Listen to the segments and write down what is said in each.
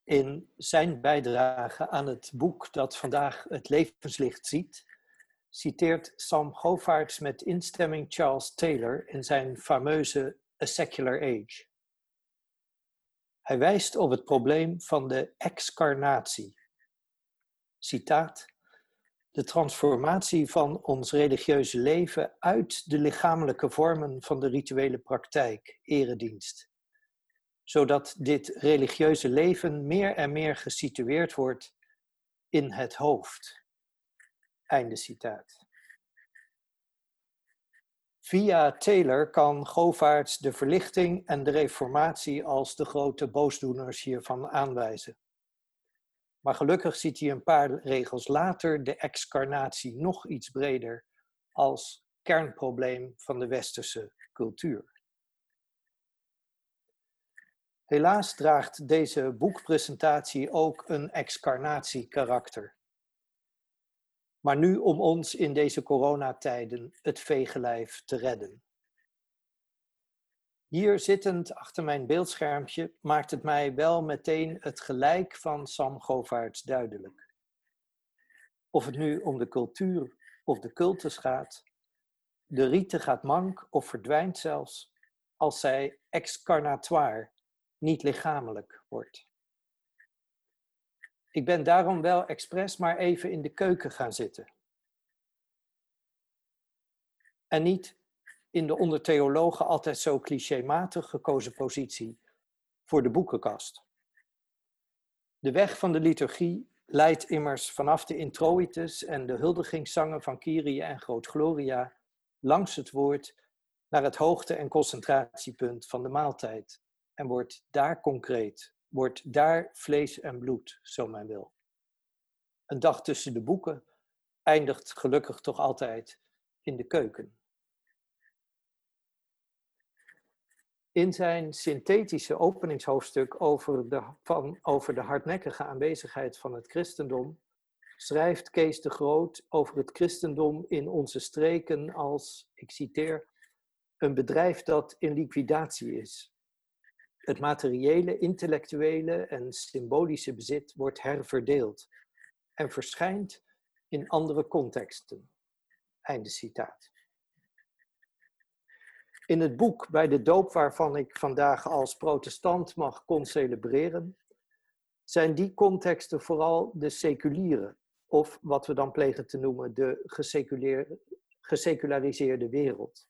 In zijn bijdrage aan het boek dat vandaag het levenslicht ziet, citeert Sam Govaerts met instemming Charles Taylor in zijn fameuze A Secular Age. Hij wijst op het probleem van de excarnatie. Citaat: de transformatie van ons religieuze leven uit de lichamelijke vormen van de rituele praktijk, eredienst, zodat dit religieuze leven meer en meer gesitueerd wordt in het hoofd. Einde citaat. Via Taylor kan Govaerts de verlichting en de reformatie als de grote boosdoeners hiervan aanwijzen. Maar gelukkig ziet hij een paar regels later de excarnatie nog iets breder als kernprobleem van de westerse cultuur. Helaas draagt deze boekpresentatie ook een excarnatiekarakter. Maar nu om ons in deze coronatijden het veegelijf te redden. Hier zittend achter mijn beeldschermpje maakt het mij wel meteen het gelijk van Sam Govaerts duidelijk. Of het nu om de cultuur of de cultus gaat, de rite gaat mank of verdwijnt zelfs als zij excarnatoire, niet lichamelijk wordt. Ik ben daarom wel expres maar even in de keuken gaan zitten. En niet in de onder theologen altijd zo clichématig gekozen positie voor de boekenkast. De weg van de liturgie leidt immers vanaf de introitus en de huldigingszangen van Kyrie en Groot Gloria langs het woord naar het hoogte- en concentratiepunt van de maaltijd en wordt daar concreet, wordt daar vlees en bloed, zo men wil. Een dag tussen de boeken eindigt gelukkig toch altijd in de keuken. In zijn synthetische openingshoofdstuk over de hardnekkige aanwezigheid van het christendom schrijft Kees de Groot over het christendom in onze streken als, ik citeer, een bedrijf dat in liquidatie is. Het materiële, intellectuele en symbolische bezit wordt herverdeeld en verschijnt in andere contexten. Einde citaat. In het boek Bij de doop, waarvan ik vandaag als protestant mag concelebreren, zijn die contexten vooral de seculiere, of wat we dan plegen te noemen de geseculariseerde wereld.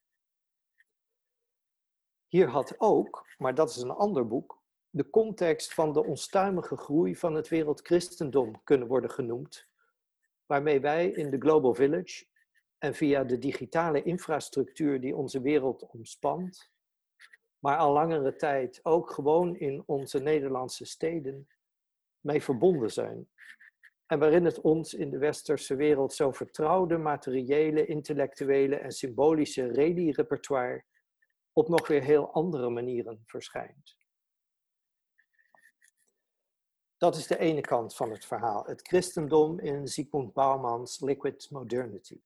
Hier had ook, maar dat is een ander boek, de context van de onstuimige groei van het wereldchristendom kunnen worden genoemd, waarmee wij in de Global Village en via de digitale infrastructuur die onze wereld omspant, maar al langere tijd ook gewoon in onze Nederlandse steden, mee verbonden zijn. En waarin het ons in de westerse wereld zo vertrouwde materiële, intellectuele en symbolische redi-repertoire op nog weer heel andere manieren verschijnt. Dat is de ene kant van het verhaal, het christendom in Zygmunt Bauman's Liquid Modernity.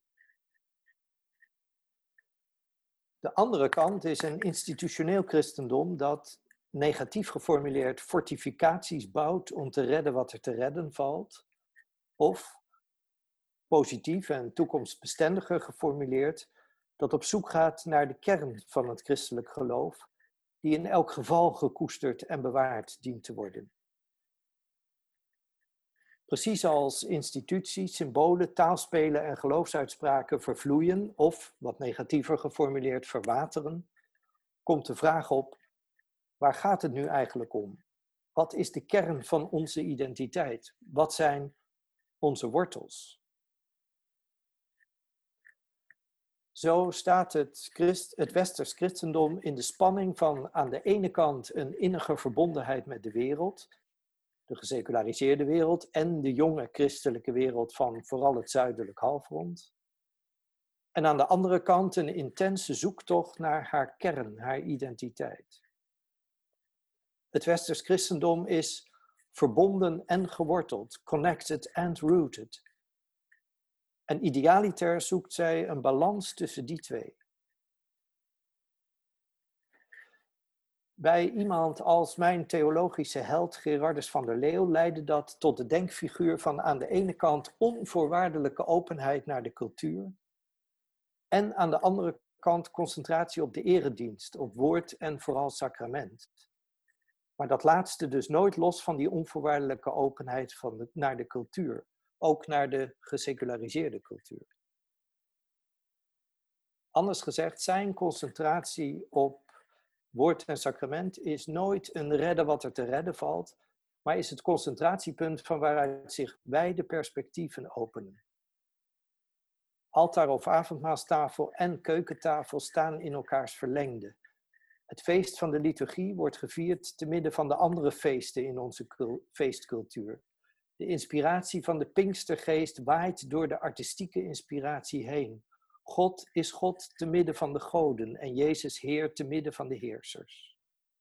De andere kant is een institutioneel christendom dat, negatief geformuleerd, fortificaties bouwt om te redden wat er te redden valt, of, positief en toekomstbestendiger geformuleerd, dat op zoek gaat naar de kern van het christelijk geloof, die in elk geval gekoesterd en bewaard dient te worden. Precies als instituties, symbolen, taalspelen en geloofsuitspraken vervloeien of, wat negatiever geformuleerd, verwateren, komt de vraag op: waar gaat het nu eigenlijk om? Wat is de kern van onze identiteit? Wat zijn onze wortels? Zo staat het westers christendom in de spanning van aan de ene kant een innige verbondenheid met de wereld, de geseculariseerde wereld en de jonge christelijke wereld van vooral het zuidelijk halfrond. En aan de andere kant een intense zoektocht naar haar kern, haar identiteit. Het westers christendom is verbonden en geworteld, connected and rooted. En idealiter zoekt zij een balans tussen die twee. Bij iemand als mijn theologische held Gerardus van der Leeuw leidde dat tot de denkfiguur van aan de ene kant onvoorwaardelijke openheid naar de cultuur en aan de andere kant concentratie op de eredienst, op woord en vooral sacrament. Maar dat laatste dus nooit los van die onvoorwaardelijke openheid naar de cultuur, ook naar de geseculariseerde cultuur. Anders gezegd, zijn concentratie op woord en sacrament is nooit een redden wat er te redden valt, maar is het concentratiepunt van waaruit zich wijde perspectieven openen. Altaar of avondmaalstafel en keukentafel staan in elkaars verlengde. Het feest van de liturgie wordt gevierd te midden van de andere feesten in onze feestcultuur. De inspiratie van de Pinkstergeest waait door de artistieke inspiratie heen. God is God te midden van de goden en Jezus Heer te midden van de heersers.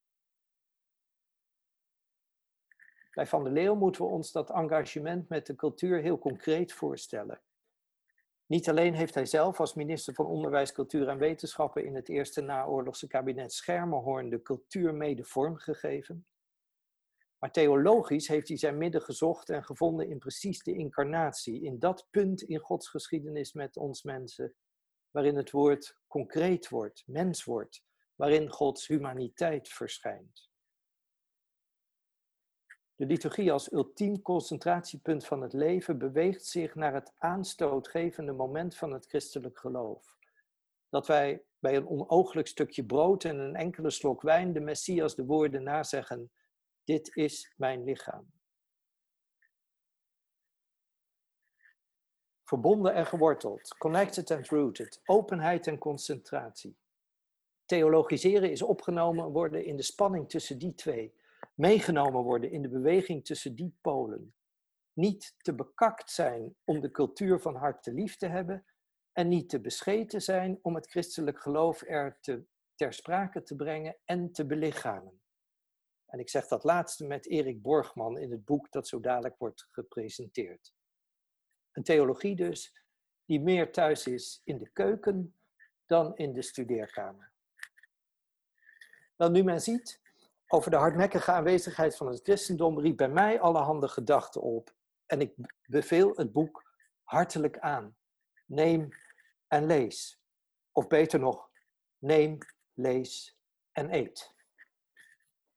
Bij Van der Leeuw moeten we ons dat engagement met de cultuur heel concreet voorstellen. Niet alleen heeft hij zelf als minister van Onderwijs, Cultuur en Wetenschappen in het eerste naoorlogse kabinet Schermerhorn de cultuur mede vormgegeven, maar theologisch heeft hij zijn midden gezocht en gevonden in precies de incarnatie, in dat punt in Gods geschiedenis met ons mensen, waarin het woord concreet wordt, mens wordt, waarin Gods humaniteit verschijnt. De liturgie als ultiem concentratiepunt van het leven beweegt zich naar het aanstootgevende moment van het christelijk geloof. Dat wij bij een onooglijk stukje brood en een enkele slok wijn de Messias de woorden nazeggen: dit is mijn lichaam. Verbonden en geworteld, connected and rooted, openheid en concentratie. Theologiseren is opgenomen worden in de spanning tussen die twee. Meegenomen worden in de beweging tussen die polen. Niet te bekakt zijn om de cultuur van harte lief te hebben en niet te bescheten zijn om het christelijk geloof ter sprake te brengen en te belichamen. En ik zeg dat laatste met Erik Borgman in het boek dat zo dadelijk wordt gepresenteerd. Een theologie dus die meer thuis is in de keuken dan in de studeerkamer. Wel, nu men ziet, over de hardnekkige aanwezigheid van het christendom riep bij mij allerhande gedachten op. En ik beveel het boek hartelijk aan. Neem en lees. Of beter nog, neem, lees en eet.